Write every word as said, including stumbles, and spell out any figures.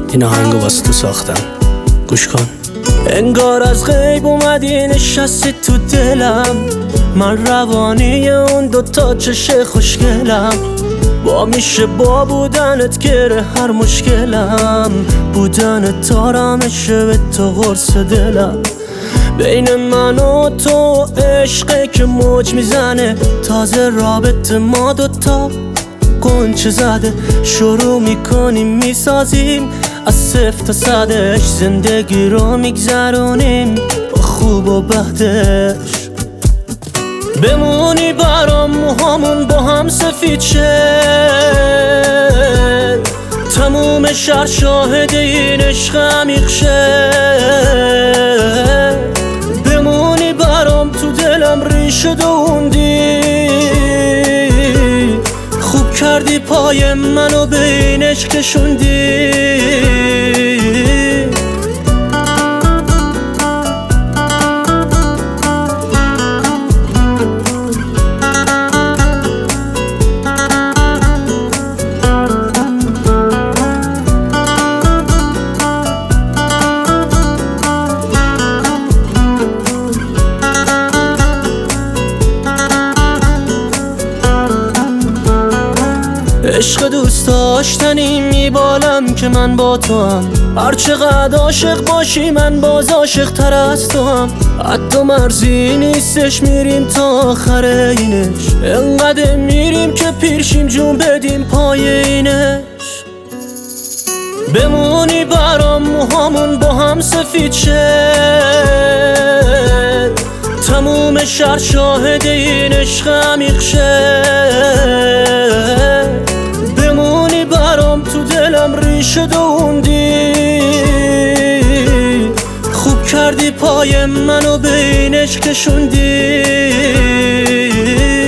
این آهنگو واسه تو ساختم، گوش کن. انگار از غیب اومدی نشستی تو دلم، من روانی اون دوتا چش خوشگلم. با میشه با بودنت گره هر مشکلم، بودن تارمشه به تو قرص دلم. بین من و تو عشقه که موج میزنه، تازه رابطه ما دوتا گنچه زده. شروع میکنیم میسازیم از صفر تا صدش، زندگی رو میگذرونیم با خوب و بدش. بمونی برام موهامون با هم سفید شه، تموم شهر شاهد این عشق عمیق شه. بمونی برام تو دلم ریشه دووندی، خوب کردی پای منو به این عشق کشوندی. عشق دوست داشتنی میبالم که من با تو هم، هر چقدر عاشق باشی من باز عاشق تر از تو هم. حتی مرزی نیستش میریم تا آخر اینش، انقدر میریم که پیرشیم جون بدیم پای اینش. بمونی برام موهامون با هم سفید شه، تموم شهر شاهد این عشق عمیق شه. بمونی برام تو دلم ریشه دووندی، خوب کردی پای منو به این عشق کشوندی.